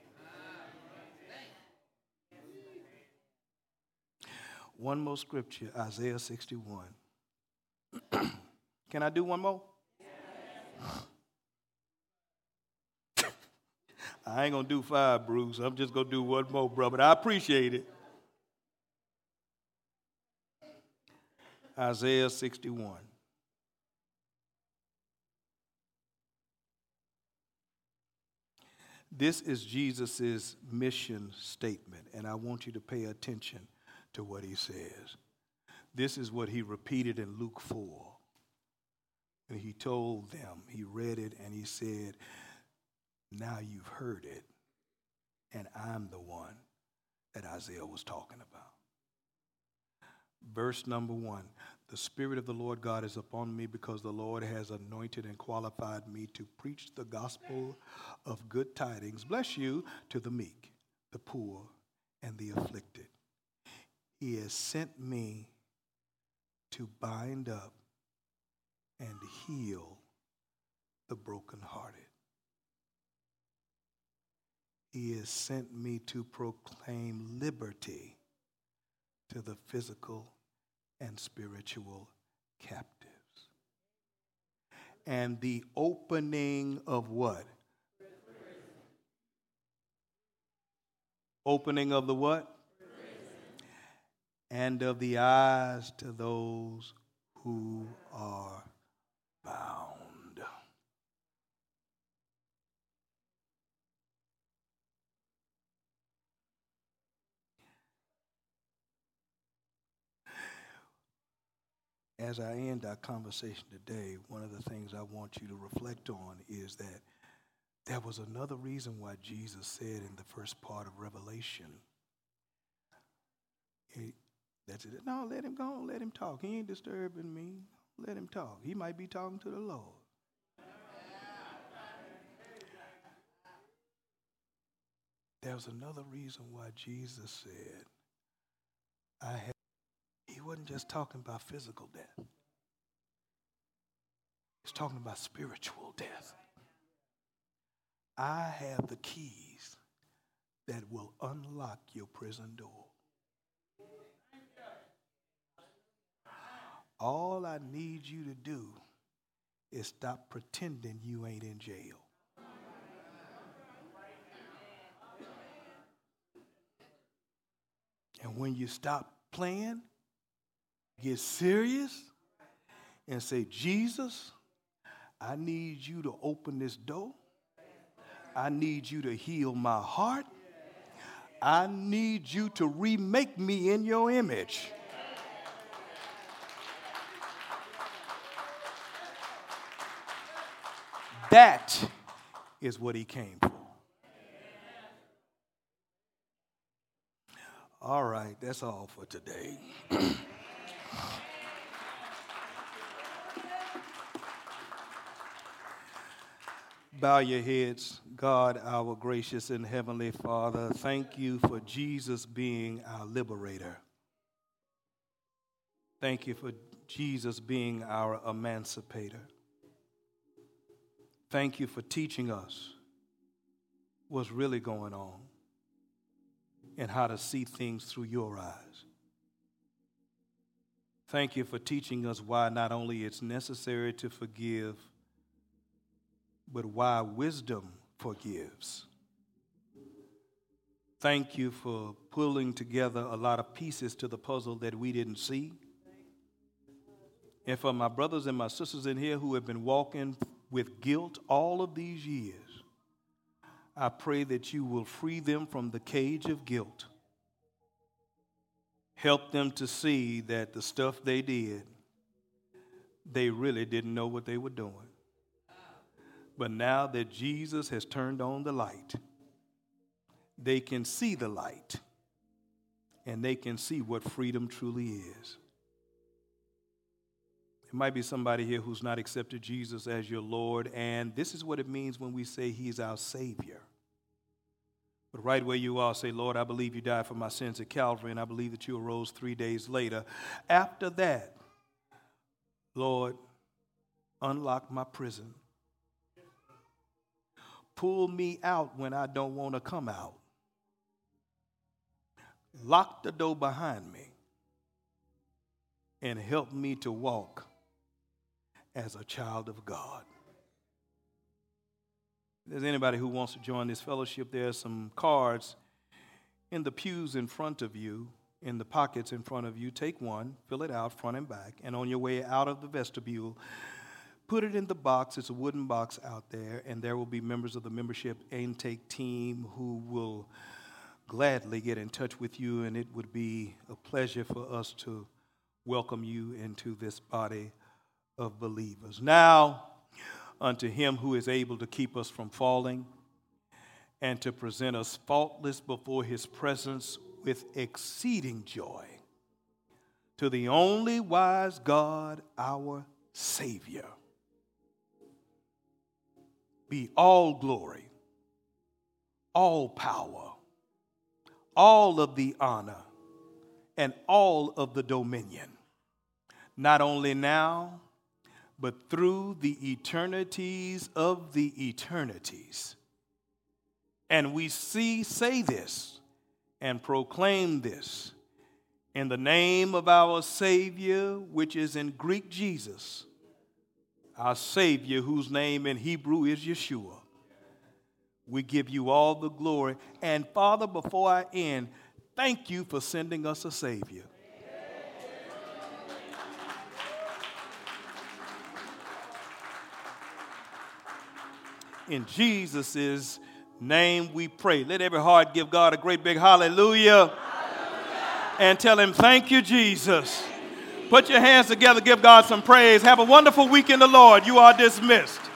One more scripture, Isaiah 61. Can I do one more? I ain't going to do 5, Bruce. I'm just going to do one more, bro, but I appreciate it. Isaiah 61. This is Jesus' mission statement, and I want you to pay attention to what he says. This is what he repeated in Luke 4. And he told them, he read it, and he said, now you've heard it, and I'm the one that Isaiah was talking about. Verse number 1, the Spirit of the Lord God is upon me because the Lord has anointed and qualified me to preach the gospel of good tidings, bless you, to the meek, the poor, and the afflicted. He has sent me to bind up and heal the brokenhearted. He has sent me to proclaim liberty to the physical and spiritual captives. And the opening of what? Opening of the what? And of the eyes to those who are bound. As I end our conversation today, one of the things I want you to reflect on is that there was another reason why Jesus said in the first part of Revelation, no, let him go, let him talk. He ain't disturbing me. Let him talk. He might be talking to the Lord. There's another reason why Jesus said, he wasn't just talking about physical death. He's talking about spiritual death. I have the keys that will unlock your prison door. All I need you to do is stop pretending you ain't in jail. And when you stop playing, get serious, and say, Jesus, I need you to open this door. I need you to heal my heart. I need you to remake me in your image. That is what he came for. All right, that's all for today. Bow your heads. God, our gracious and heavenly Father, thank you for Jesus being our liberator. Thank you for Jesus being our emancipator. Thank you for teaching us what's really going on and how to see things through your eyes. Thank you for teaching us why not only it's necessary to forgive, but why wisdom forgives. Thank you for pulling together a lot of pieces to the puzzle that we didn't see. And for my brothers and my sisters in here who have been walking with guilt all of these years, I pray that you will free them from the cage of guilt. Help them to see that the stuff they did, they really didn't know what they were doing. But now that Jesus has turned on the light, they can see the light, and they can see what freedom truly is. There might be somebody here who's not accepted Jesus as your Lord, and this is what it means when we say he's our Savior. But right where you are, say, Lord, I believe you died for my sins at Calvary, and I believe that you arose 3 days later. After that, Lord, unlock my prison. Pull me out when I don't want to come out. Lock the door behind me and help me to walk as a child of God. If there's anybody who wants to join this fellowship, there are some cards in the pews in front of you, in the pockets in front of you. Take one, fill it out front and back, and on your way out of the vestibule, put it in the box. It's a wooden box out there, and there will be members of the membership intake team who will gladly get in touch with you, and it would be a pleasure for us to welcome you into this body of believers. Now, unto him who is able to keep us from falling and to present us faultless before his presence with exceeding joy, to the only wise God, our Savior, be all glory, all power, all of the honor, and all of the dominion, not only now, but through the eternities of the eternities. And we say this and proclaim this In the name of our Savior, which is in Greek Jesus, our Savior, whose name in Hebrew is Yeshua, we give you all the glory. And Father, before I end, thank you for sending us a Savior. In Jesus' name we pray. Let every heart give God a great big hallelujah. And tell him, thank you, Jesus. Put your hands together, give God some praise. Have a wonderful week in the Lord. You are dismissed.